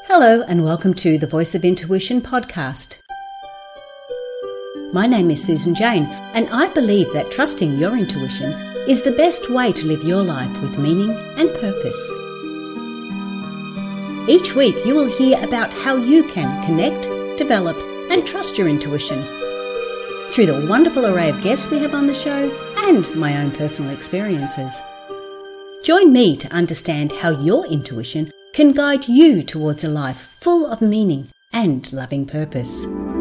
Hello and welcome to the Voice of Intuition podcast. My name is Susan Jane and I believe that trusting your intuition is the best way to live your life with meaning and purpose. Each week you will hear about how you can connect, develop and trust your intuition through the wonderful array of guests we have on the show and my own personal experiences. Join me to understand how your intuition can guide you towards a life full of meaning and loving purpose.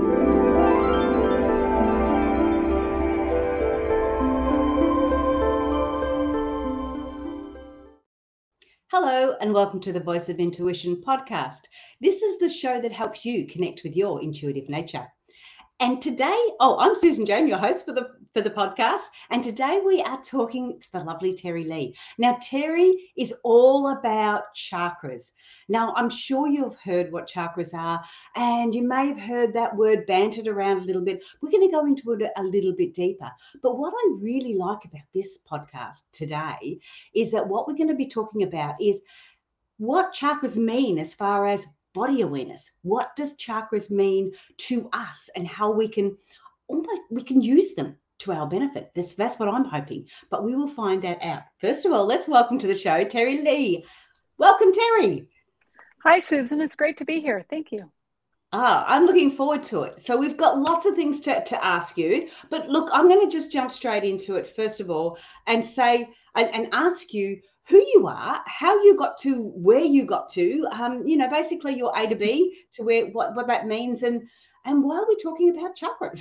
Hello and welcome to the Voice of Intuition podcast. This is the show that helps you connect with your intuitive nature. And today, I'm Susan Jane, your host for the podcast. And today we are talking to the lovely Terry Lee. Now, Terry is all about chakras. Now, I'm sure you've heard what chakras are, and you may have heard that word bantered around a little bit. We're going to go into it a little bit deeper. But what I really like about this podcast today is that what we're going to be talking about is what chakras mean as far as body awareness. What does chakras mean to us and how we can use them to our benefit? That's what I'm hoping, but we will find that out. First of all, let's welcome to the show, Terry Lee. Welcome, Terry. Hi, Susan. It's great to be here. Thank you. I'm looking forward to it. So we've got lots of things to ask you, but look, I'm going to just jump straight into it first of all and say and ask you who you are, how you got to where you got to, basically your A to B to where what that means, and why are we talking about chakras?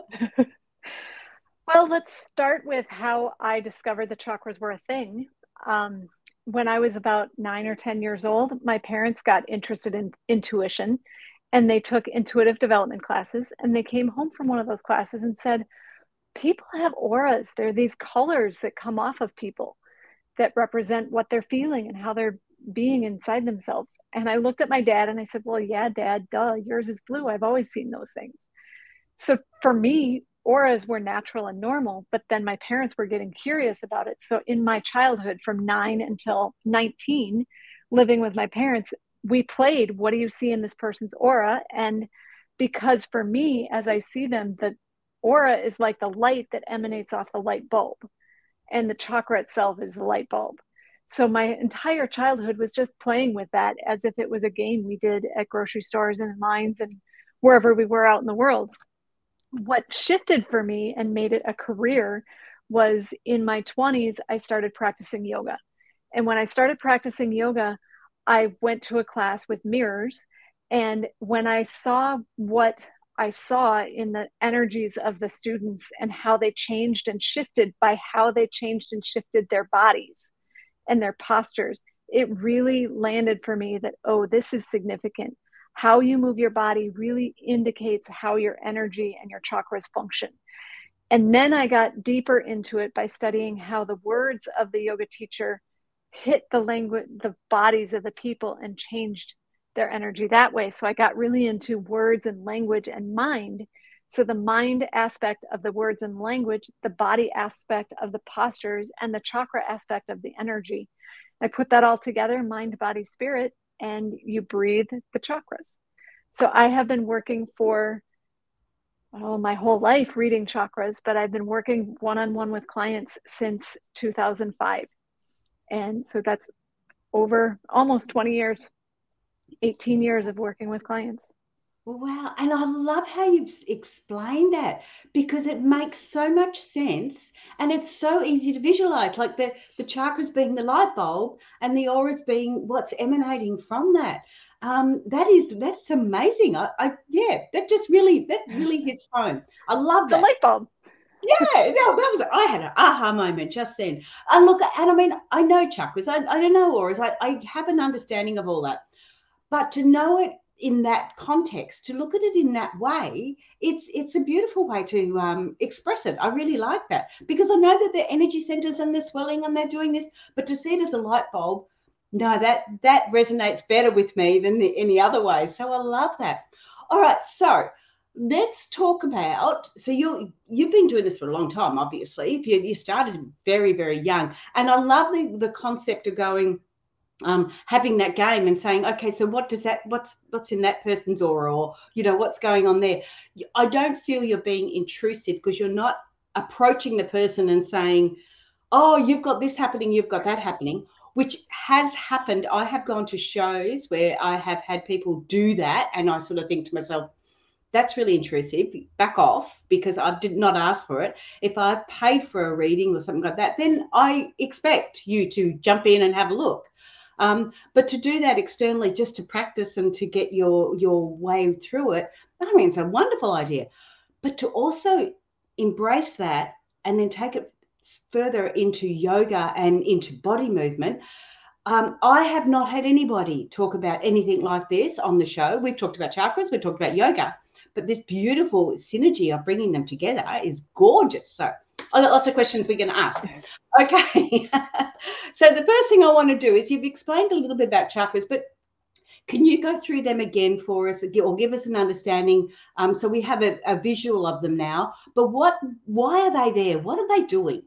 Well, let's start with how I discovered the chakras were a thing. When I was about 9 or 10 years old, my parents got interested in intuition, and they took intuitive development classes, and they came home from one of those classes and said, people have auras. There are these colors that come off of people that represent what they're feeling and how they're being inside themselves. And I looked at my dad and I said, well, yeah, Dad, duh, yours is blue. I've always seen those things. So for me, auras were natural and normal, but then my parents were getting curious about it. So in my childhood, from 9 until 19, living with my parents, we played, what do you see in this person's aura? And because for me, as I see them, the aura is like the light that emanates off the light bulb. And the chakra itself is the light bulb. So my entire childhood was just playing with that as if it was a game we did at grocery stores and in lines and wherever we were out in the world. What shifted for me and made it a career was in my 20s, I started practicing yoga. And when I started practicing yoga, I went to a class with mirrors. And when I saw what I saw in the energies of the students and how they changed and shifted by how they changed and shifted their bodies and their postures, it really landed for me that, oh, this is significant. How you move your body really indicates how your energy and your chakras function. And then I got deeper into it by studying how the words of the yoga teacher hit the language, the bodies of the people, and changed their energy that way. So I got really into words and language and mind. So the mind aspect of the words and language, the body aspect of the postures, and the chakra aspect of the energy. I put that all together, mind, body, spirit, and you breathe the chakras. So I have been working for my whole life reading chakras, but I've been working one-on-one with clients since 2005. And so that's over almost 20 years. 18 years of working with clients. Wow. And I love how you've explained that, because it makes so much sense and it's so easy to visualize, like the chakras being the light bulb and the auras being what's emanating from that. That's amazing. That really hits home. I love that. The light bulb. Yeah, no, I had an aha moment just then. And look, and I mean, I know chakras. I don't know auras. I have an understanding of all that. But to know it in that context, to look at it in that way, it's a beautiful way to express it. I really like that, because I know that they're energy centers and they're swelling and they're doing this, but to see it as a light bulb, no, that resonates better with me than any other way. So I love that. All right, so let's talk about, so you've been doing this for a long time, obviously. You started very, very young, and I love the concept of going, having that game and saying, okay, so what's in that person's aura, or what's going on there. I don't feel you're being intrusive, because you're not approaching the person and saying, oh, you've got this happening, you've got that happening, which has happened. I have gone to shows where I have had people do that, and I sort of think to myself, that's really intrusive. Back off, because I did not ask for it. If I've paid for a reading or something like that, then I expect you to jump in and have a look. But to do that externally, just to practice and to get your way through it, I mean, it's a wonderful idea. But to also embrace that and then take it further into yoga and into body movement. I have not had anybody talk about anything like this on the show. We've talked about chakras, we've talked about yoga, but this beautiful synergy of bringing them together is gorgeous. So I've got lots of questions we're going to ask. Okay. So the first thing I want to do is, you've explained a little bit about chakras, but can you go through them again for us, or give us an understanding, so we have a visual of them now? But why are they there? What are they doing?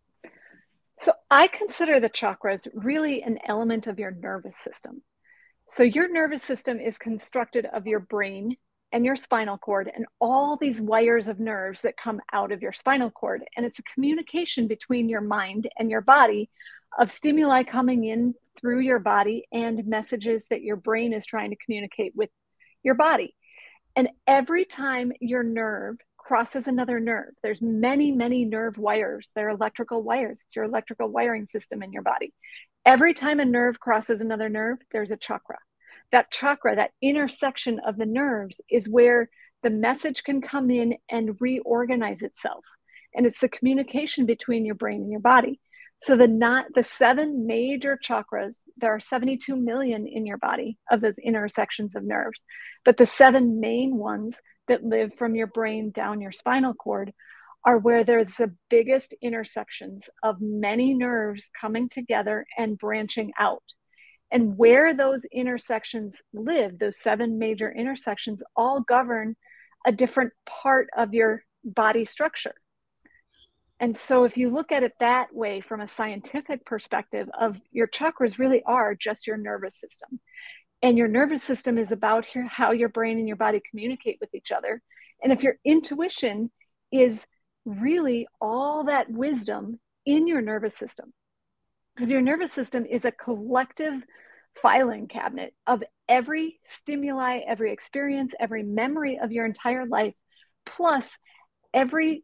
So I consider the chakras really an element of your nervous system. So your nervous system is constructed of your brain and your spinal cord and all these wires of nerves that come out of your spinal cord. And it's a communication between your mind and your body, of stimuli coming in through your body and messages that your brain is trying to communicate with your body. And every time your nerve crosses another nerve, there's many, many nerve wires. They're electrical wires. It's your electrical wiring system in your body. Every time a nerve crosses another nerve, there's a chakra. That chakra, that intersection of the nerves, is where the message can come in and reorganize itself. And it's the communication between your brain and your body. So the 7 major chakras, there are 72 million in your body of those intersections of nerves. But the 7 main ones that live from your brain down your spinal cord are where there's the biggest intersections of many nerves coming together and branching out. And where those intersections live, those 7 major intersections, all govern a different part of your body structure. And so if you look at it that way, from a scientific perspective, of your chakras really are just your nervous system. And your nervous system is about how your brain and your body communicate with each other. And if your intuition is really all that wisdom in your nervous system, because your nervous system is a collective filing cabinet of every stimuli, every experience, every memory of your entire life, plus every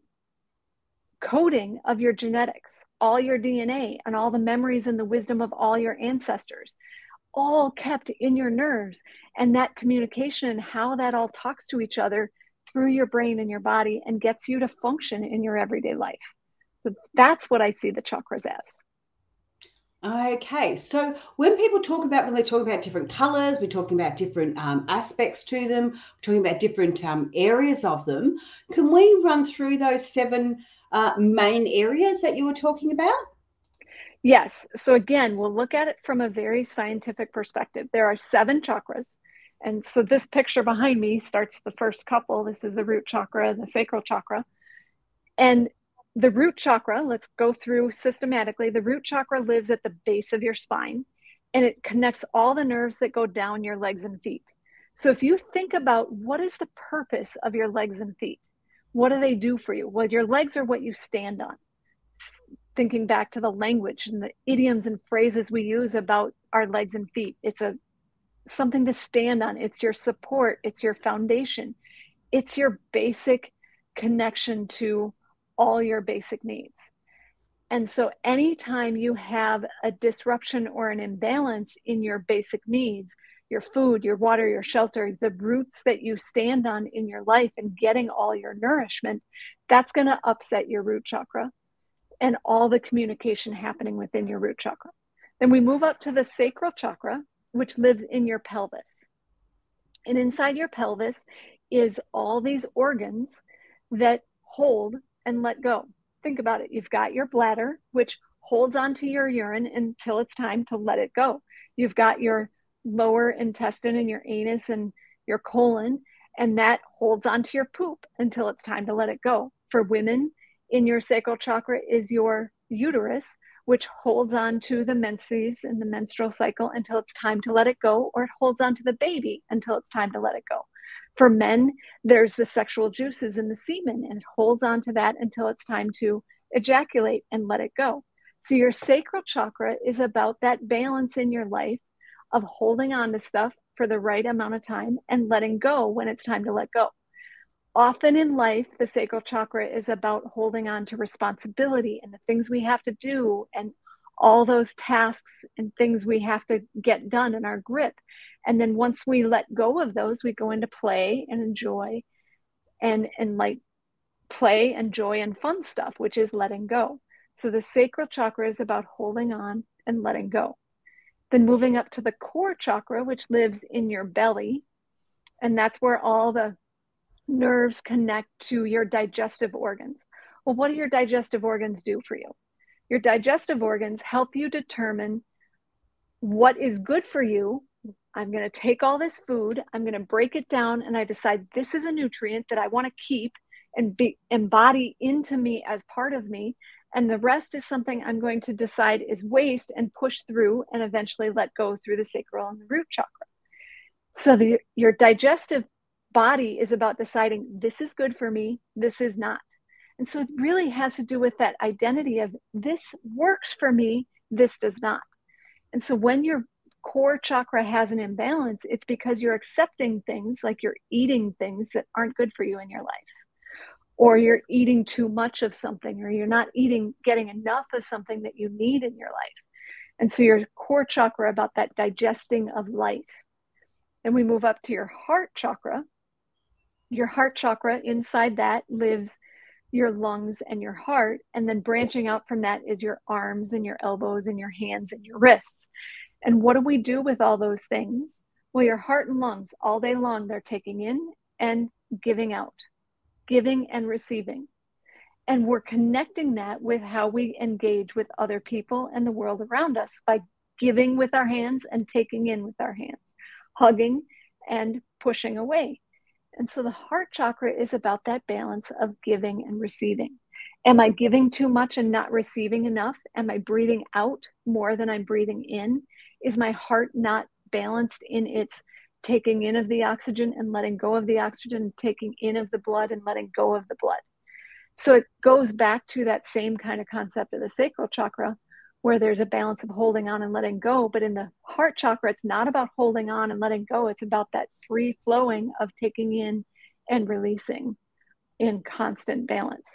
coding of your genetics, all your DNA, and all the memories and the wisdom of all your ancestors, all kept in your nerves. And that communication and how that all talks to each other through your brain and your body and gets you to function in your everyday life. So that's what I see the chakras as. Okay, so when people talk about them, they talk about different colors, we're talking about different aspects to them, we're talking about different areas of them. Can we run through those 7 main areas that you were talking about? Yes. So again, we'll look at it from a very scientific perspective. There are 7 chakras. And so this picture behind me starts the first couple. This is the root chakra and the sacral chakra. And the root chakra, let's go through systematically. The root chakra lives at the base of your spine, and it connects all the nerves that go down your legs and feet. So if you think about, what is the purpose of your legs and feet? What do they do for you? Well, your legs are what you stand on. Thinking back to the language and the idioms and phrases we use about our legs and feet, it's something to stand on. It's your support. It's your foundation. It's your basic connection to all your basic needs. And so anytime you have a disruption or an imbalance in your basic needs, your food, your water, your shelter, the roots that you stand on in your life and getting all your nourishment, that's going to upset your root chakra and all the communication happening within your root chakra. Then we move up to the sacral chakra, which lives in your pelvis. And inside your pelvis is all these organs that hold and let go. Think about it. You've got your bladder, which holds onto your urine until it's time to let it go. You've got your lower intestine and your anus and your colon, and that holds onto your poop until it's time to let it go. For women, in your sacral chakra is your uterus, which holds on to the menses and the menstrual cycle until it's time to let it go, or it holds on to the baby until it's time to let it go. For men, there's the sexual juices in the semen, and it holds on to that until it's time to ejaculate and let it go. So your sacral chakra is about that balance in your life of holding on to stuff for the right amount of time and letting go when it's time to let go. Often in life, the sacral chakra is about holding on to responsibility and the things we have to do and all those tasks and things we have to get done in our grip. And then once we let go of those, we go into play and enjoy and like play and joy and fun stuff, which is letting go. So the sacral chakra is about holding on and letting go. Then moving up to the core chakra, which lives in your belly. And that's where all the nerves connect to your digestive organs. Well, what do your digestive organs do for you? Your digestive organs help you determine what is good for you. I'm going to take all this food, I'm going to break it down, and I decide this is a nutrient that I want to keep and embody into me as part of me. And the rest is something I'm going to decide is waste and push through and eventually let go through the sacral and the root chakra. So your digestive body is about deciding this is good for me, this is not. And so it really has to do with that identity of this works for me, this does not. And so when your core chakra has an imbalance, it's because you're accepting things like you're eating things that aren't good for you in your life, or you're eating too much of something, or you're not getting enough of something that you need in your life. And so your core chakra about that digesting of life. And we move up to your heart chakra. Your heart chakra, inside that lives your lungs and your heart. And then branching out from that is your arms and your elbows and your hands and your wrists. And what do we do with all those things? Well, your heart and lungs, all day long, they're taking in and giving out, giving and receiving. And we're connecting that with how we engage with other people and the world around us by giving with our hands and taking in with our hands, hugging and pushing away. And so the heart chakra is about that balance of giving and receiving. Am I giving too much and not receiving enough? Am I breathing out more than I'm breathing in? Is my heart not balanced in its taking in of the oxygen and letting go of the oxygen, taking in of the blood and letting go of the blood? So it goes back to that same kind of concept of the sacral chakra, where there's a balance of holding on and letting go. But in the heart chakra, it's not about holding on and letting go. It's about that free flowing of taking in and releasing in constant balance.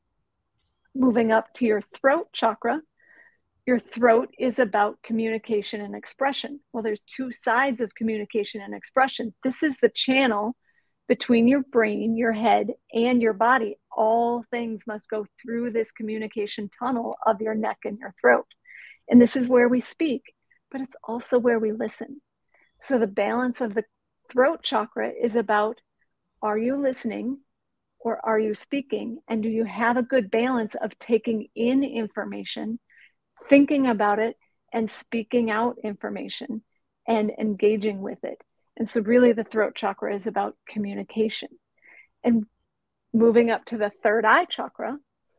Moving up to your throat chakra, your throat is about communication and expression. Well, there's two sides of communication and expression. This is the channel between your brain, your head, and your body. All things must go through this communication tunnel of your neck and your throat. And this is where we speak, but it's also where we listen. So the balance of the throat chakra is about, are you listening or are you speaking? And do you have a good balance of taking in information, thinking about it, and speaking out information and engaging with it? And so really the throat chakra is about communication. And moving up to the third eye chakra,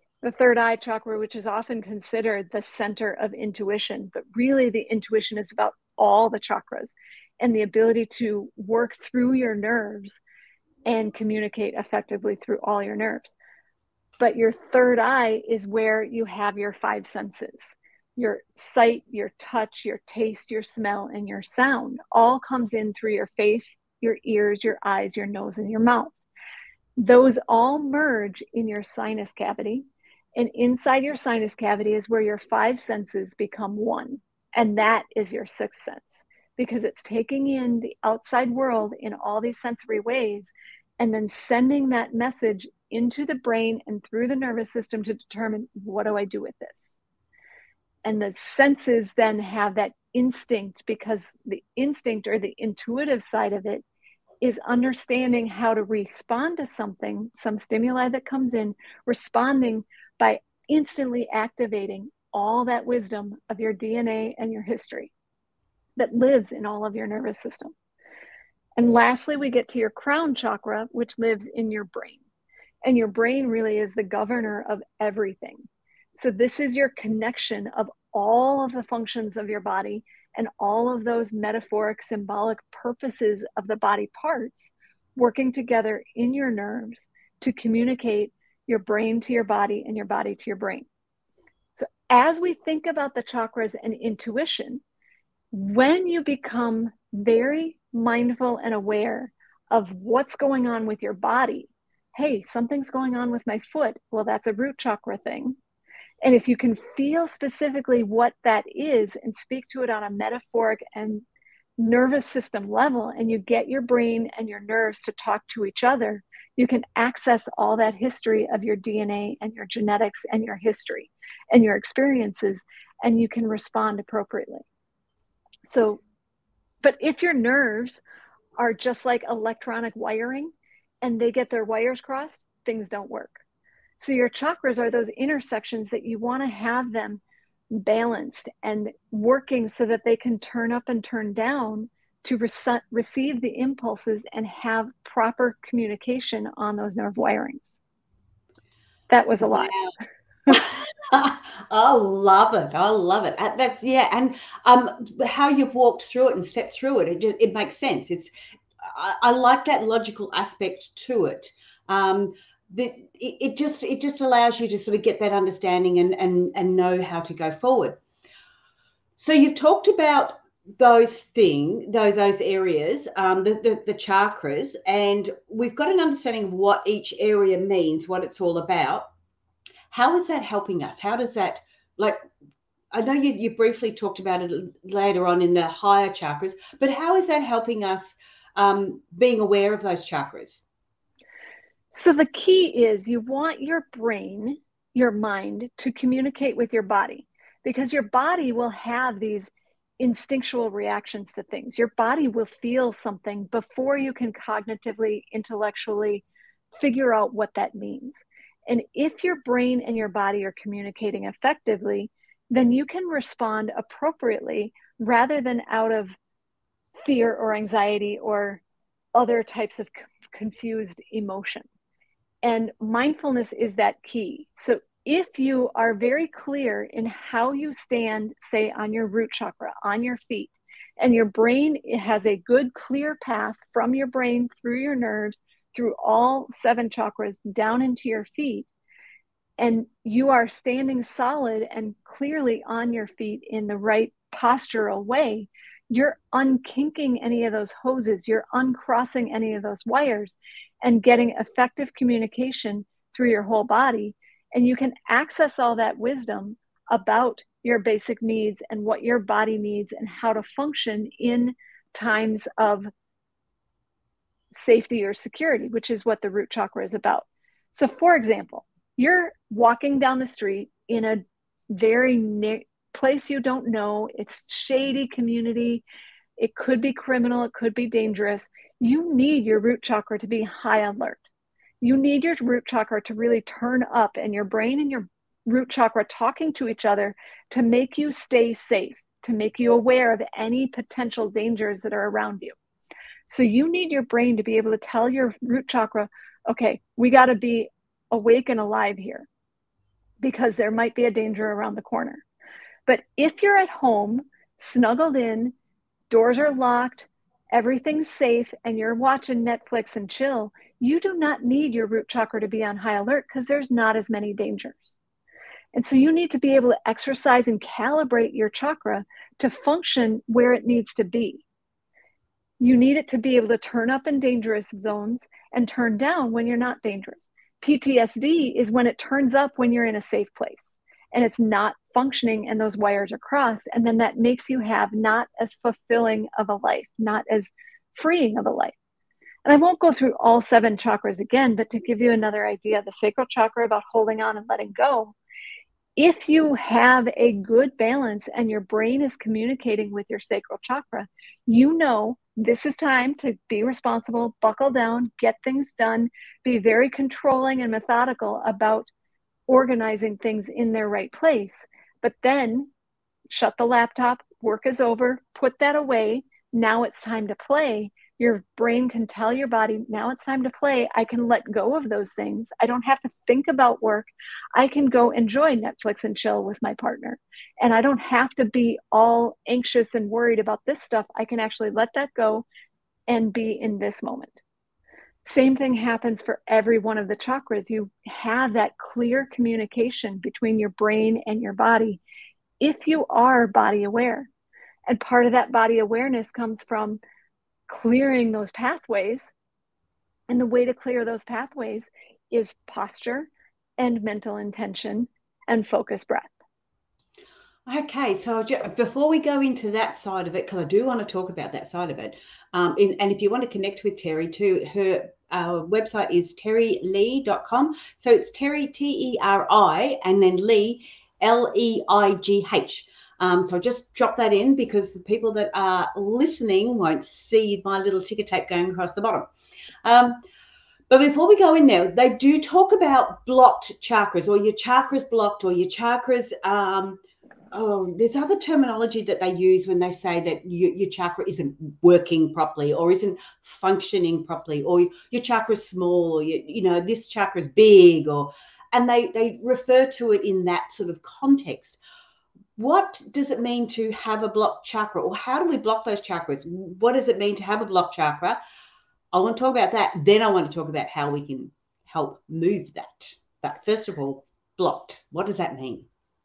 which is often considered the center of intuition, but really the intuition is about all the chakras and the ability to work through your nerves and communicate effectively through all your nerves. But your third eye is where you have your five senses. Your sight, your touch, your taste, your smell, and your sound all comes in through your face, your ears, your eyes, your nose, and your mouth. Those all merge in your sinus cavity. And inside your sinus cavity is where your five senses become one. And that is your sixth sense, because it's taking in the outside world in all these sensory ways and then sending that message into the brain and through the nervous system to determine, what do I do with this? And the senses then have that instinct, because the instinct or the intuitive side of it is understanding how to respond to something, some stimuli that comes in, responding by instantly activating all that wisdom of your DNA and your history that lives in all of your nervous system. And lastly, we get to your crown chakra, which lives in your brain. And your brain really is the governor of everything. So this is your connection of all of the functions of your body and all of those metaphoric, symbolic purposes of the body parts working together in your nerves to communicate your brain to your body and your body to your brain. So as we think about the chakras and intuition, when you become very mindful and aware of what's going on with your body, hey, something's going on with my foot. Well, that's a root chakra thing. And if you can feel specifically what that is and speak to it on a metaphoric and nervous system level, and you get your brain and your nerves to talk to each other, you can access all that history of your DNA and your genetics and your history and your experiences, and you can respond appropriately. So, but if your nerves are just like electronic wiring and they get their wires crossed, things don't work. So your chakras are those intersections that you want to have them balanced and working so that they can turn up and turn down to receive the impulses and have proper communication on those nerve wirings. That was a lot. I love it. I love it. That's, yeah. And how you've walked through it and stepped through it, it makes sense. I like that logical aspect to it. It just allows you to sort of get that understanding and know how to go forward. So you've talked about those areas, the chakras, and we've got an understanding of what each area means, what it's all about. How is that helping us? How does that, like, I know you briefly talked about it later on in the higher chakras, but how is that helping us being aware of those chakras? So the key is you want your brain, your mind, to communicate with your body, because your body will have these instinctual reactions to things. Your body will feel something before you can cognitively, intellectually figure out what that means. And if your brain and your body are communicating effectively, then you can respond appropriately rather than out of fear or anxiety or other types of confused emotion. And mindfulness is that key. So if you are very clear in how you stand, say on your root chakra, on your feet, and your brain has a good clear path from your brain through your nerves, through all 7 chakras down into your feet, and you are standing solid and clearly on your feet in the right postural way, you're unkinking any of those hoses, you're uncrossing any of those wires and getting effective communication through your whole body. And you can access all that wisdom about your basic needs and what your body needs and how to function in times of safety or security, which is what the root chakra is about. So for example, you're walking down the street in a very place you don't know, it's shady community, it could be criminal, it could be dangerous. You need your root chakra to be high alert. You need your root chakra to really turn up, and your brain and your root chakra talking to each other to make you stay safe, to make you aware of any potential dangers that are around you. So you need your brain to be able to tell your root chakra, okay, we got to be awake and alive here because there might be a danger around the corner. But if you're at home, snuggled in, doors are locked, everything's safe, and you're watching Netflix and chill, you do not need your root chakra to be on high alert because there's not as many dangers. And so you need to be able to exercise and calibrate your chakra to function where it needs to be. You need it to be able to turn up in dangerous zones and turn down when you're not dangerous. PTSD is when it turns up when you're in a safe place and it's not functioning and those wires are crossed. And then that makes you have not as fulfilling of a life, not as freeing of a life. And I won't go through all 7 chakras again, but to give you another idea, the sacral chakra about holding on and letting go. If you have a good balance and your brain is communicating with your sacral chakra, you know this is time to be responsible, buckle down, get things done, be very controlling and methodical about organizing things in their right place. But then shut the laptop, work is over, put that away. Now it's time to play Your brain can tell your body, now it's time to play. I can let go of those things. I don't have to think about work. I can go enjoy Netflix and chill with my partner. And I don't have to be all anxious and worried about this stuff. I can actually let that go and be in this moment. Same thing happens for every one of the chakras. You have that clear communication between your brain and your body if you are body aware. And part of that body awareness comes from clearing those pathways. And the way to clear those pathways is posture and mental intention and focused breath. Okay, so before we go into that side of it, because I do want to talk about that side of it, and if you want to connect with Terry too, her website is terryleigh.com. So it's Terry, Teri, and then Leigh, Leigh. So just drop that in because the people that are listening won't see my little ticker tape going across the bottom. But before we go in there, they do talk about blocked chakras, or your chakras blocked, or your chakras. There's other terminology that they use when they say that your chakra isn't working properly or isn't functioning properly, or your chakra is small, or this chakra is big, and they refer to it in that sort of context. What does it mean to have a blocked chakra, or how do we block those chakras? What does it mean to have a blocked chakra? I want to talk about that. Then I want to talk about how we can help move that. But first of all, blocked. What does that mean?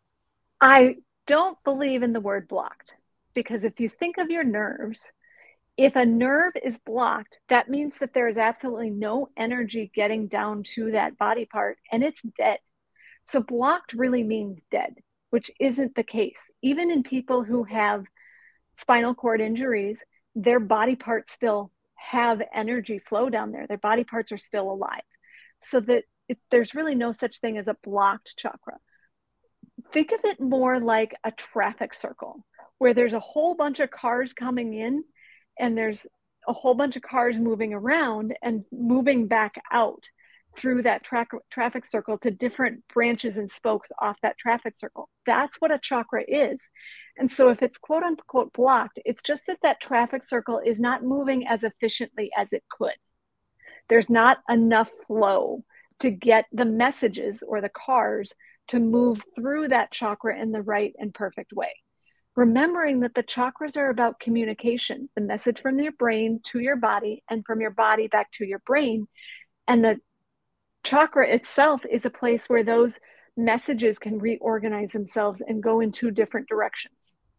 I don't believe in the word blocked, because if you think of your nerves, if a nerve is blocked, that means that there is absolutely no energy getting down to that body part, and it's dead. So blocked really means dead, which isn't the case. Even in people who have spinal cord injuries, their body parts still have energy flow down there. Their body parts are still alive. So that there's really no such thing as a blocked chakra. Think of it more like a traffic circle where there's a whole bunch of cars coming in and there's a whole bunch of cars moving around and moving back out through that traffic circle to different branches and spokes off that traffic circle. That's what a chakra is. And so if it's quote unquote blocked, it's just that traffic circle is not moving as efficiently as it could. There's not enough flow to get the messages or the cars to move through that chakra in the right and perfect way. Remembering that the chakras are about communication, the message from your brain to your body and from your body back to your brain. And the chakra itself is a place where those messages can reorganize themselves and go in two different directions.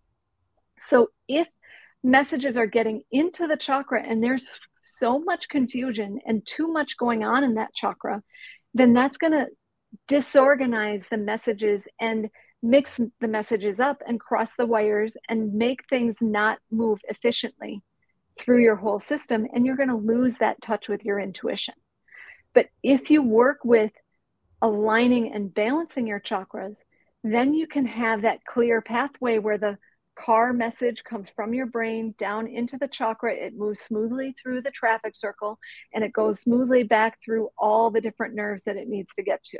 So if messages are getting into the chakra and there's so much confusion and too much going on in that chakra, then that's going to disorganize the messages and mix the messages up and cross the wires and make things not move efficiently through your whole system. And you're going to lose that touch with your intuition. But if you work with aligning and balancing your chakras, then you can have that clear pathway where the car message comes from your brain down into the chakra. It moves smoothly through the traffic circle and it goes smoothly back through all the different nerves that it needs to get to.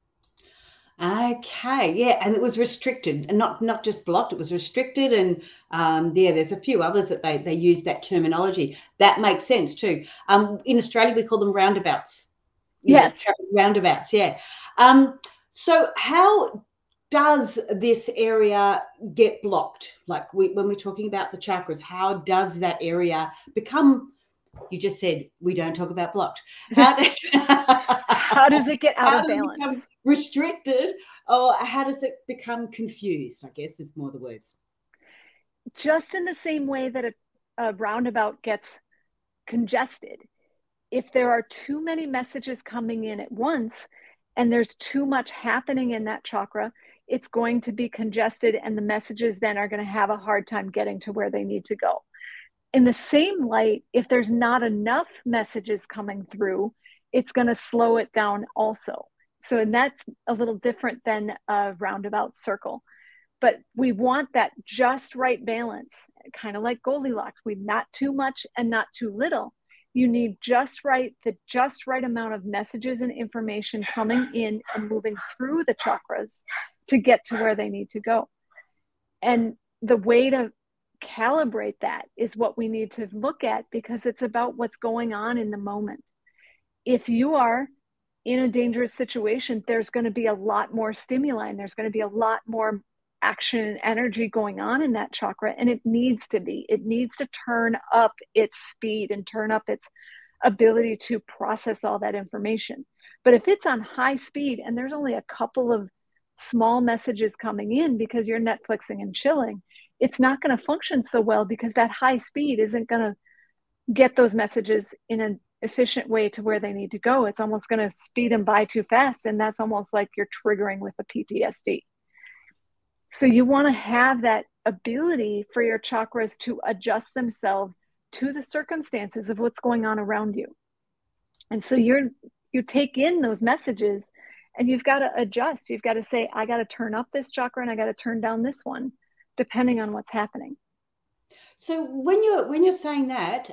Okay, yeah, and it was restricted, and not just blocked, it was restricted, and there's a few others that they use that terminology. That makes sense too. In Australia, we call them roundabouts. Yes. Roundabouts, yeah. So how does this area get blocked? Like when we're talking about the chakras, how does that area become, you just said we don't talk about blocked. How does it get out of balance? Restricted, or how does it become confused? I guess it's more the words. Just in the same way that a roundabout gets congested. If there are too many messages coming in at once and there's too much happening in that chakra, it's going to be congested and the messages then are going to have a hard time getting to where they need to go. In the same light, if there's not enough messages coming through, it's going to slow it down also. So, and that's a little different than a roundabout circle. But we want that just right balance, kind of like Goldilocks. We not too much and not too little. You need the just right amount of messages and information coming in and moving through the chakras to get to where they need to go. And the way to calibrate that is what we need to look at, because it's about what's going on in the moment. If you are in a dangerous situation, there's going to be a lot more stimuli and there's going to be a lot more action and energy going on in that chakra. And it needs to turn up its speed and turn up its ability to process all that information. But if it's on high speed and there's only a couple of small messages coming in because you're Netflixing and chilling, it's not going to function so well, because that high speed isn't going to get those messages in an efficient way to where they need to go. It's almost going to speed them by too fast. And that's almost like you're triggering with a PTSD. So you want to have that ability for your chakras to adjust themselves to the circumstances of what's going on around you. And so you take in those messages and you've got to adjust. You've got to say, I got to turn up this chakra and I got to turn down this one, depending on what's happening. So when you're saying that,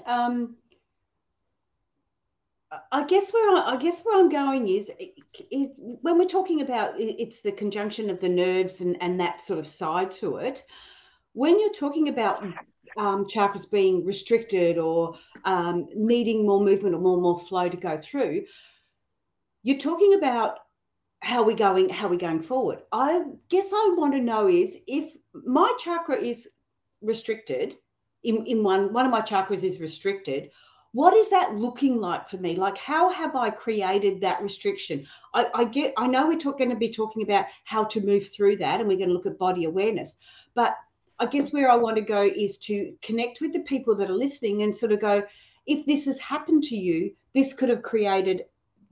I guess where I'm going is when we're talking about it's the conjunction of the nerves and that sort of side to it. When you're talking about chakras being restricted or needing more movement or more flow to go through, you're talking about how we're going forward. I guess I want to know is, if my chakra is restricted, in one of my chakras is restricted, what is that looking like for me? Like, how have I created that restriction? I know we're going to be talking about how to move through that, and we're going to look at body awareness. But I guess where I want to go is to connect with the people that are listening and sort of go, if this has happened to you, this could have created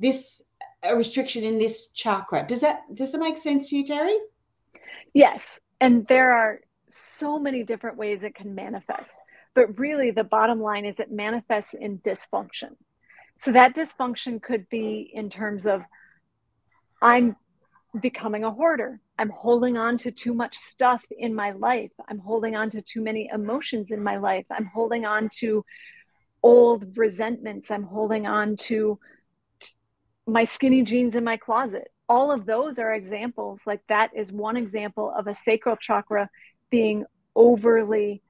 a restriction in this chakra. Does that make sense to you, Terry? Yes. And there are so many different ways it can manifest. But really, the bottom line is it manifests in dysfunction. So that dysfunction could be in terms of, I'm becoming a hoarder. I'm holding on to too much stuff in my life. I'm holding on to too many emotions in my life. I'm holding on to old resentments. I'm holding on to my skinny jeans in my closet. All of those are examples. Like, that is one example of a sacral chakra being overly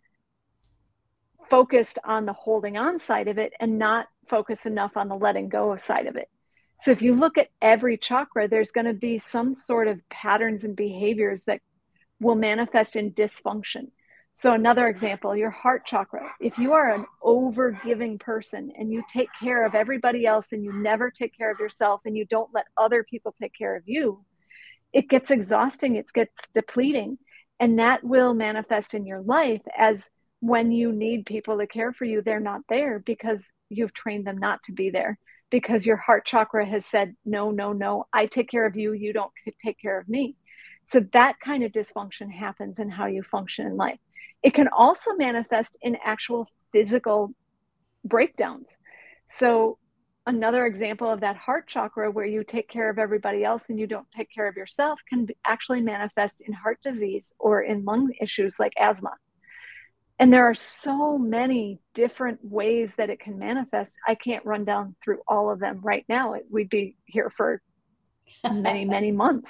focused on the holding on side of it and not focused enough on the letting go side of it. So if you look at every chakra, there's going to be some sort of patterns and behaviors that will manifest in dysfunction. So another example, your heart chakra. If you are an over-giving person and you take care of everybody else and you never take care of yourself and you don't let other people take care of you, it gets exhausting, it gets depleting. And that will manifest in your life as, when you need people to care for you, they're not there because you've trained them not to be there, because your heart chakra has said, no, I take care of you, you don't take care of me. So that kind of dysfunction happens in how you function in life. It can also manifest in actual physical breakdowns. So another example of that heart chakra, where you take care of everybody else and you don't take care of yourself, can actually manifest in heart disease or in lung issues like asthma. And there are so many different ways that it can manifest. I can't run down through all of them right now. We'd be here for many, many months.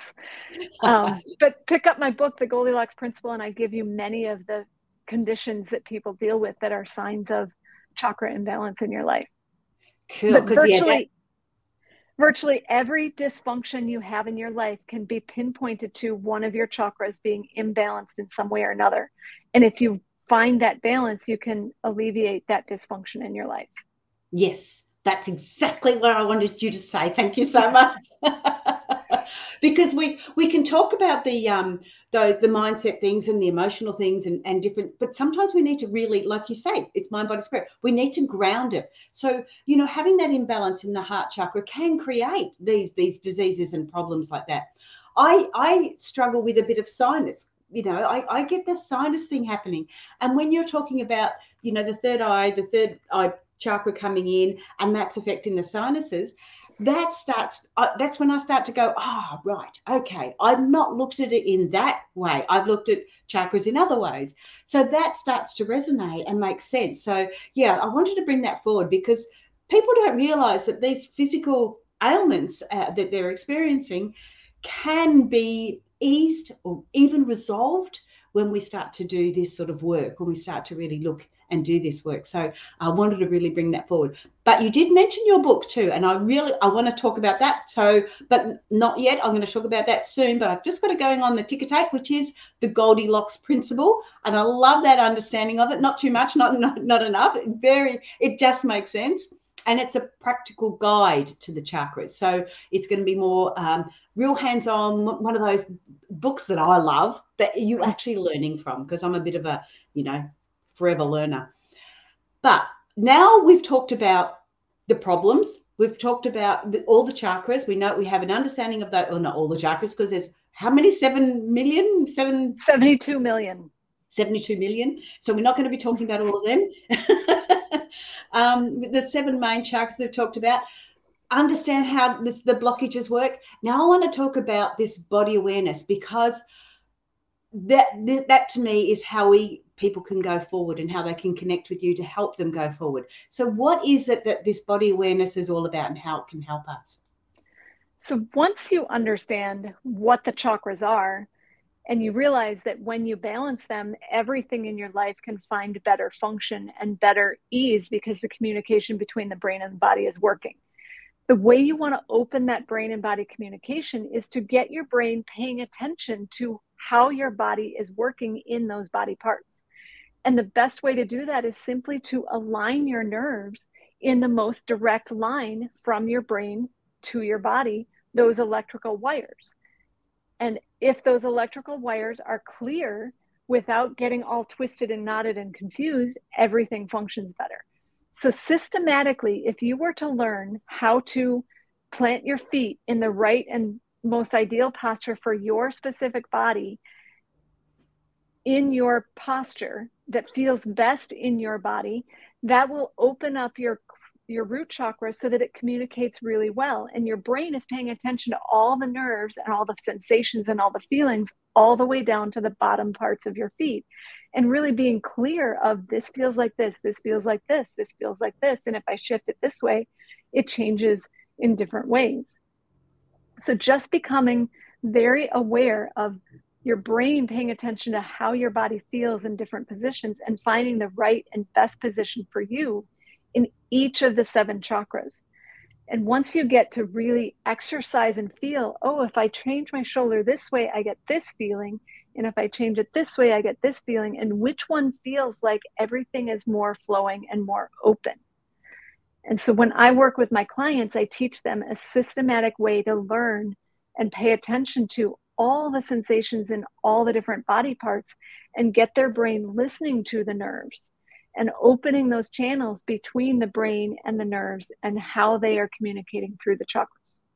But pick up my book, The Goldilocks Principle, and I give you many of the conditions that people deal with that are signs of chakra imbalance in your life. Cool. But virtually every dysfunction you have in your life can be pinpointed to one of your chakras being imbalanced in some way or another. And if you find that balance, you can alleviate that dysfunction in your life. Yes, that's exactly what I wanted you to say. Thank you so much. Because we can talk about the mindset things and the emotional things and different, but sometimes we need to really, like you say, it's mind, body, spirit. We need to ground it. So, having that imbalance in the heart chakra can create these diseases and problems like that. I struggle with a bit of sinus. I get the sinus thing happening. And when you're talking about, the third eye chakra coming in, and that's affecting the sinuses, that's when I start to go, right, okay, I've not looked at it in that way. I've looked at chakras in other ways. So that starts to resonate and make sense. So yeah, I wanted to bring that forward, because people don't realize that these physical ailments that they're experiencing can be eased or even resolved when we start to do this sort of work, when we start to really look and do this work. So I wanted to really bring that forward. But you did mention your book too, and I want to talk about that. So, but not yet. I'm going to talk about that soon. But I've just got it going on the ticker tape, which is the Goldilocks principle, and I love that understanding of it. Not too much, not enough. It just makes sense. And it's a practical guide to the chakras. So it's going to be more real hands-on, one of those books that I love that you actually learning from, because I'm a bit of a, forever learner. But now we've talked about the problems. We've talked about all the chakras. We know we have an understanding of that, or not all the chakras, because there's how many? 72 million. 72 million. So we're not going to be talking about all of them. The 7 main chakras we've talked about, understand how the blockages work. Now I want to talk about this body awareness, because that to me is how people can go forward and how they can connect with you to help them go forward. So what is it that this body awareness is all about and how it can help us? So once you understand what the chakras are, and you realize that when you balance them, everything in your life can find better function and better ease, because the communication between the brain and the body is working. The way you want to open that brain and body communication is to get your brain paying attention to how your body is working in those body parts. And the best way to do that is simply to align your nerves in the most direct line from your brain to your body, those electrical wires. And if those electrical wires are clear without getting all twisted and knotted and confused, everything functions better. So systematically, if you were to learn how to plant your feet in the right and most ideal posture for your specific body, in your posture that feels best in your body, that will open up your root chakra so that it communicates really well. And your brain is paying attention to all the nerves and all the sensations and all the feelings all the way down to the bottom parts of your feet, and really being clear of, this feels like this feels like this feels like this. And if I shift it this way, it changes in different ways. So just becoming very aware of your brain paying attention to how your body feels in different positions and finding the right and best position for you in each of the 7 chakras. And once you get to really exercise and feel, oh, if I change my shoulder this way, I get this feeling. And if I change it this way, I get this feeling. And which one feels like everything is more flowing and more open. And so when I work with my clients, I teach them a systematic way to learn and pay attention to all the sensations in all the different body parts and get their brain listening to the nerves and opening those channels between the brain and the nerves and how they are communicating through the chakras.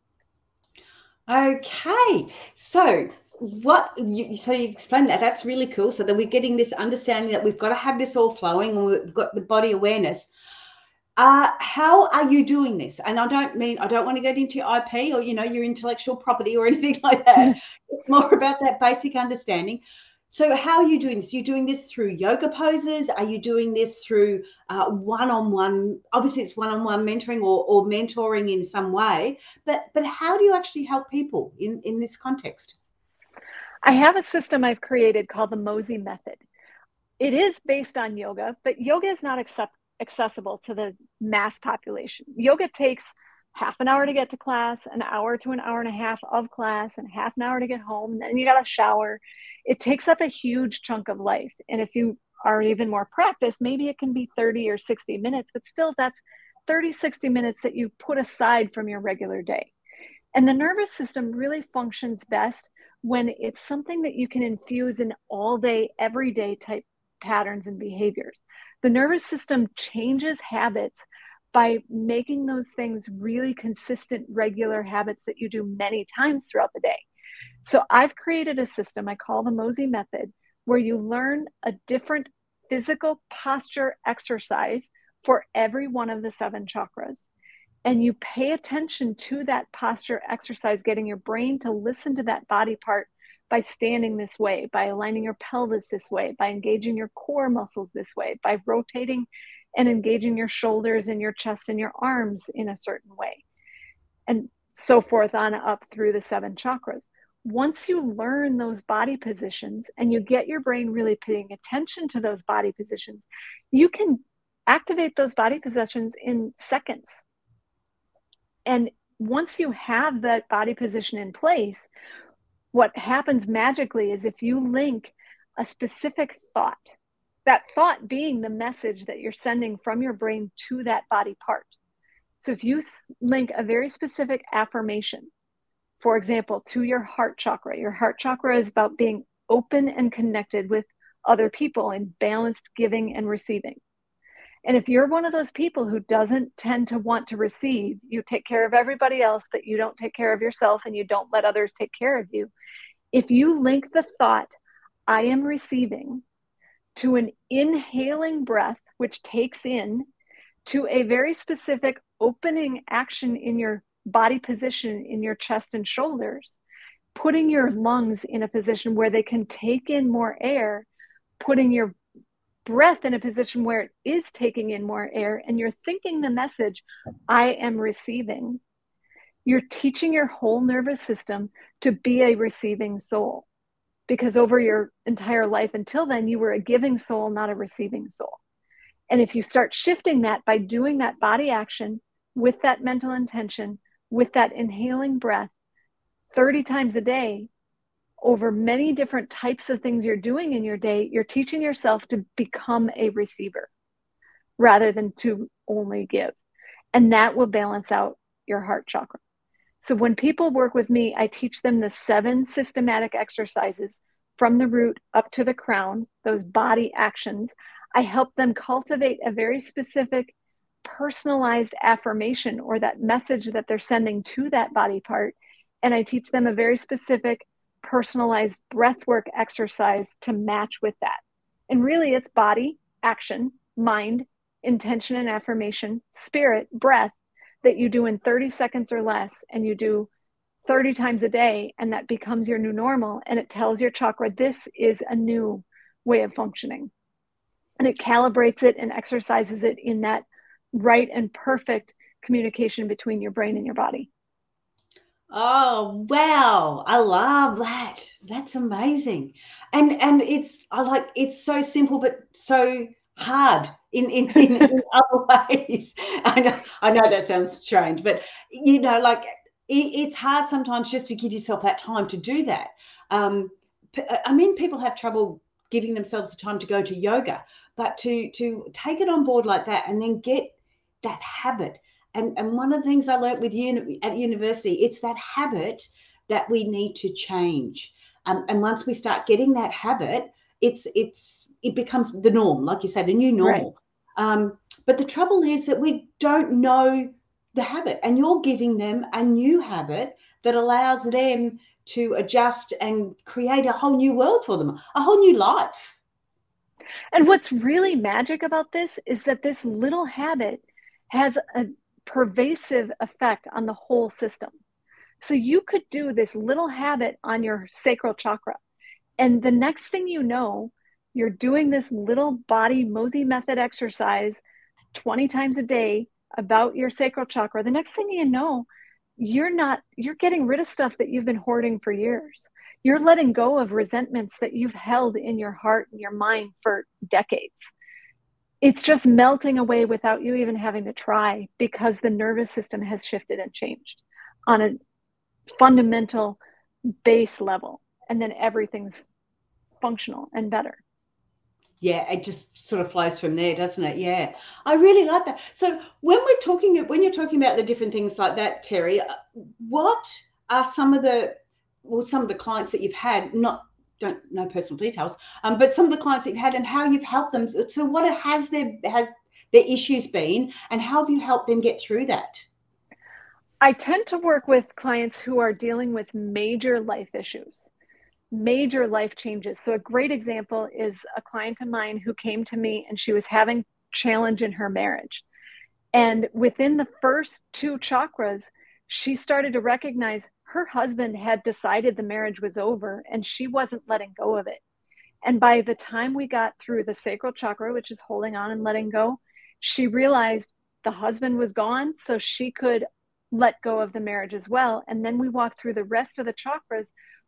Okay, so so you explained that. That's really cool. So that we're getting this understanding that we've got to have this all flowing, and we've got the body awareness. How are you doing this? And I don't want to get into IP or your intellectual property or anything like that. It's more about that basic understanding. So how are you doing this? Are you doing this through yoga poses? Are you doing this through one-on-one? Obviously, it's one-on-one mentoring or mentoring in some way. But how do you actually help people in this context? I have a system I've created called the Mosey Method. It is based on yoga, but yoga is not accessible to the mass population. Yoga takes half an hour to get to class, an hour to an hour and a half of class, and half an hour to get home. And then you got to shower. It takes up a huge chunk of life. And if you are even more practiced, maybe it can be 30 or 60 minutes, but still that's 30, 60 minutes that you put aside from your regular day. And the nervous system really functions best when it's something that you can infuse in all day, everyday type patterns and behaviors. The nervous system changes habits by making those things really consistent, regular habits that you do many times throughout the day. So I've created a system I call the Mosey Method, where you learn a different physical posture exercise for every one of the 7 chakras. And you pay attention to that posture exercise, getting your brain to listen to that body part by standing this way, by aligning your pelvis this way, by engaging your core muscles this way, by rotating and engaging your shoulders and your chest and your arms in a certain way, and so forth on up through the 7 chakras. once you learn those body positions and you get your brain really paying attention to those body positions, you can activate those body positions in seconds. And once you have that body position in place, what happens magically is if you link a specific thought, that thought being the message that you're sending from your brain to that body part. So if you link a very specific affirmation, for example, to your heart chakra is about being open and connected with other people in balanced giving and receiving. And if you're one of those people who doesn't tend to want to receive, you take care of everybody else, but you don't take care of yourself and you don't let others take care of you. If you link the thought, I am receiving, to an inhaling breath, which takes in, to a very specific opening action in your body position in your chest and shoulders, putting your lungs in a position where they can take in more air, putting your breath in a position where it is taking in more air, and you're thinking the message, I am receiving, you're teaching your whole nervous system to be a receiving soul. Because over your entire life until then, you were a giving soul, not a receiving soul. And if you start shifting that by doing that body action with that mental intention, with that inhaling breath 30 times a day, over many different types of things you're doing in your day, you're teaching yourself to become a receiver rather than to only give. And that will balance out your heart chakra. So when people work with me, I teach them the 7 systematic exercises from the root up to the crown, those body actions. I help them cultivate a very specific personalized affirmation or that message that they're sending to that body part. And I teach them a very specific personalized breathwork exercise to match with that. And really it's body, action, mind, intention and affirmation, spirit, breath that you do in 30 seconds or less, and you do 30 times a day, and that becomes your new normal. And it tells your chakra, this is a new way of functioning. And it calibrates it and exercises it in that right and perfect communication between your brain and your body. Oh, wow. I love that. That's amazing. And it's so simple, but so hard in other ways. I know that sounds strange, but it's hard sometimes just to give yourself that time to do that. I mean, people have trouble giving themselves the time to go to yoga, but to take it on board like that and then get that habit. And one of the things I learned with you at university, it's that habit that we need to change. And once we start getting that habit, it becomes the norm, like you say, the new normal. Right. But the trouble is that we don't know the habit, and you're giving them a new habit that allows them to adjust and create a whole new world for them, a whole new life. And what's really magic about this is that this little habit has a pervasive effect on the whole system. So you could do this little habit on your sacral chakra, and the next thing you know, you're doing this little body Mosey method exercise 20 times a day about your sacral chakra. The next thing you know, you're getting rid of stuff that you've been hoarding for years. You're letting go of resentments that you've held in your heart and your mind for decades. It's just melting away without you even having to try, because the nervous system has shifted and changed on a fundamental base level. And then everything's functional and better. Yeah, it just sort of flows from there, doesn't it? Yeah, I really like that. So when you're talking about the different things like that, Terry, what are some of the clients that you've had? Don't know personal details, but some of the clients that you've had and how you've helped them. So what has their issues been, and how have you helped them get through that? I tend to work with clients who are dealing with major life issues, major life changes. So a great example is a client of mine who came to me and she was having challenge in her marriage. And within the first 2 chakras, she started to recognize her husband had decided the marriage was over and she wasn't letting go of it. And by the time we got through the sacral chakra, which is holding on and letting go, she realized the husband was gone, so she could let go of the marriage as well. And then we walked through the rest of the chakras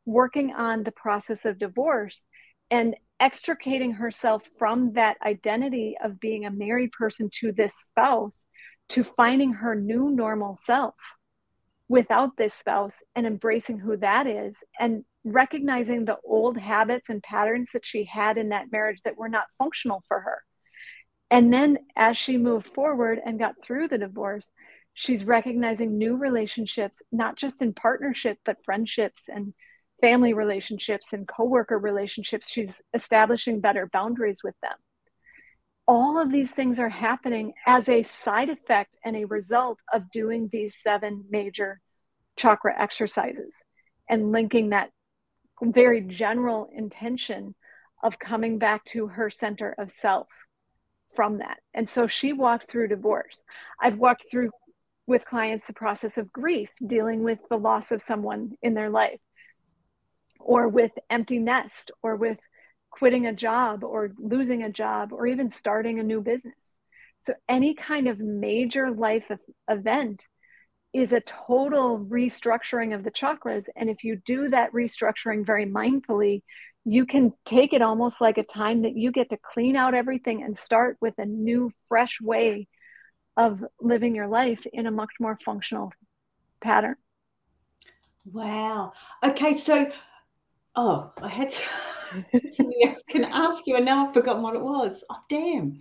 working on the process of divorce and extricating herself from that identity of being a married person to this spouse to finding her new normal self without this spouse and embracing who that is and recognizing the old habits and patterns that she had in that marriage that were not functional for her. And then as she moved forward and got through the divorce, she's recognizing new relationships, not just in partnership, but friendships and family relationships and coworker relationships. She's establishing better boundaries with them. All of these things are happening as a side effect and a result of doing these 7 major chakra exercises and linking that very general intention of coming back to her center of self from that. And so she walked through divorce. I've walked through with clients the process of grief, dealing with the loss of someone in their life, or with empty nest, or with quitting a job or losing a job, or even starting a new business. So any kind of major life event is a total restructuring of the chakras. And if you do that restructuring very mindfully, you can take it almost like a time that you get to clean out everything and start with a new, fresh way of living your life in a much more functional pattern. Wow. Okay, so I had something else can ask you, and now I've forgotten what it was. Oh, damn.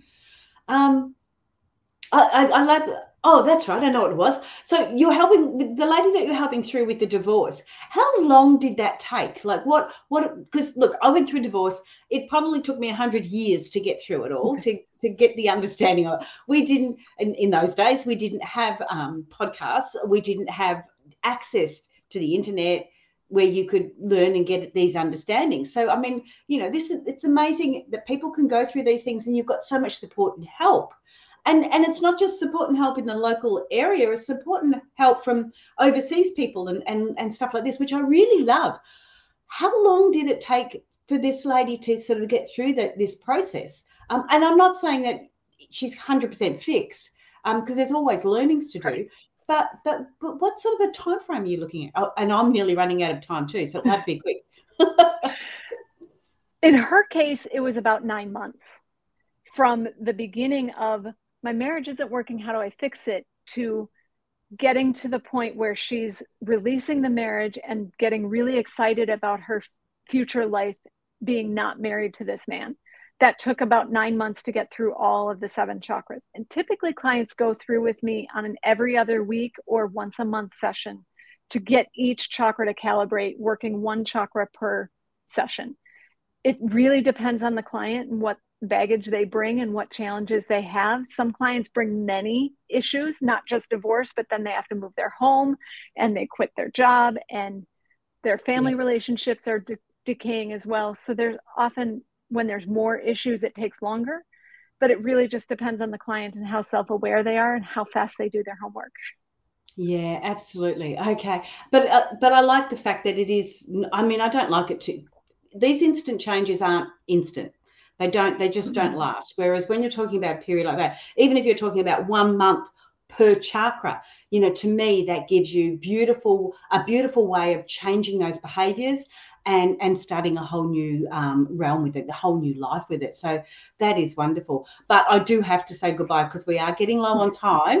I like. Oh, that's right. I know what it was. So you're helping the lady that you're helping through with the divorce. How long did that take? Like what? Because look, I went through divorce. It probably took me 100 years to get through it all, to get the understanding of it. We didn't in those days. We didn't have podcasts. We didn't have access to the internet where you could learn and get these understandings. So, I mean, it's amazing that people can go through these things and you've got so much support and help. And it's not just support and help in the local area, it's support and help from overseas people and stuff like this, which I really love. How long did it take for this lady to sort of get through this process? And I'm not saying that she's 100% fixed, because there's always learnings to do. But what sort of a time frame are you looking at? Oh, and I'm nearly running out of time too, so it'll have to be quick. In her case, it was about 9 months from the beginning of my marriage isn't working, how do I fix it, to getting to the point where she's releasing the marriage and getting really excited about her future life being not married to this man. That took about 9 months to get through all of the 7 chakras. And typically clients go through with me on an every other week or once a month session to get each chakra to calibrate, working 1 chakra per session. It really depends on the client and what baggage they bring and what challenges they have. Some clients bring many issues, not just divorce, but then they have to move their home and they quit their job and their family relationships are decaying as well. So there's often, when there's more issues, it takes longer, but it really just depends on the client and how self-aware they are and how fast they do their homework. Yeah, absolutely. Okay. But I like the fact that it is, I mean, I don't like it too. These instant changes aren't instant. They just don't last. Whereas when you're talking about a period like that, even if you're talking about 1 month per chakra, to me, that gives you a beautiful way of changing those behaviors and starting a whole new realm with it, a whole new life with it. So that is wonderful. But I do have to say goodbye because we are getting low on time.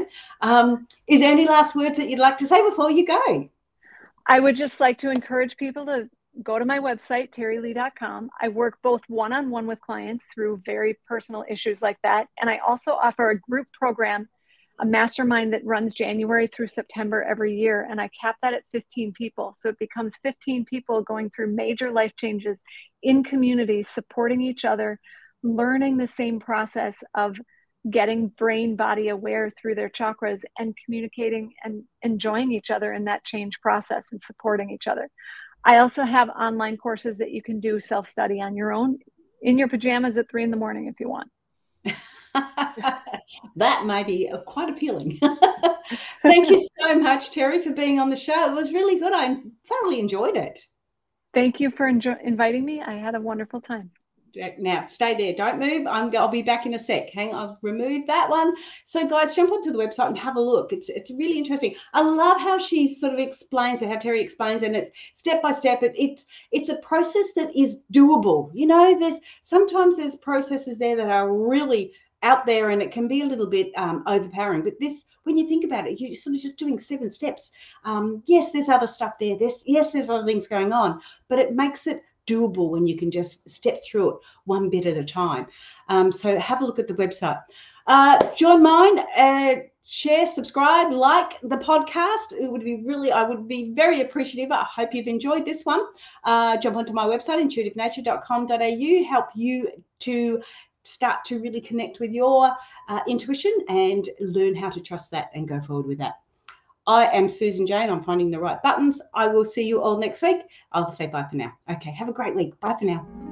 Is there any last words that you'd like to say before you go? I would just like to encourage people to go to my website, terrylee.com. I work both one-on-one with clients through very personal issues like that. And I also offer a group program, a mastermind that runs January through September every year. And I cap that at 15 people. So it becomes 15 people going through major life changes in community, supporting each other, learning the same process of getting brain body aware through their chakras and communicating and enjoying each other in that change process and supporting each other. I also have online courses that you can do self-study on your own in your pajamas at 3 a.m. if you want. That may be quite appealing. Thank you so much, Terry, for being on the show. It was really good. I thoroughly enjoyed it. Thank you for inviting me. I had a wonderful time. Now, stay there. Don't move. I'll be back in a sec. Hang on. I've removed that one. So, guys, jump onto the website and have a look. It's really interesting. I love how she sort of explains it, how Terry explains it, and it's step by step. It's a process that is doable. You know, sometimes there's processes there that are really out there and it can be a little bit overpowering. But this, when you think about it, you're sort of just doing 7 steps. Yes, there's other stuff there. There's other things going on, but it makes it doable when you can just step through it one bit at a time. So have a look at the website. Join mine, share, subscribe, like the podcast. I would be very appreciative. I hope you've enjoyed this one. Jump onto my website, intuitivenature.com.au, help you to start to really connect with your intuition and learn how to trust that and go forward with that. I am Susan Jane. I'm finding the right buttons. I will see you all next week. I'll say bye for now. Okay, have a great week. Bye for now.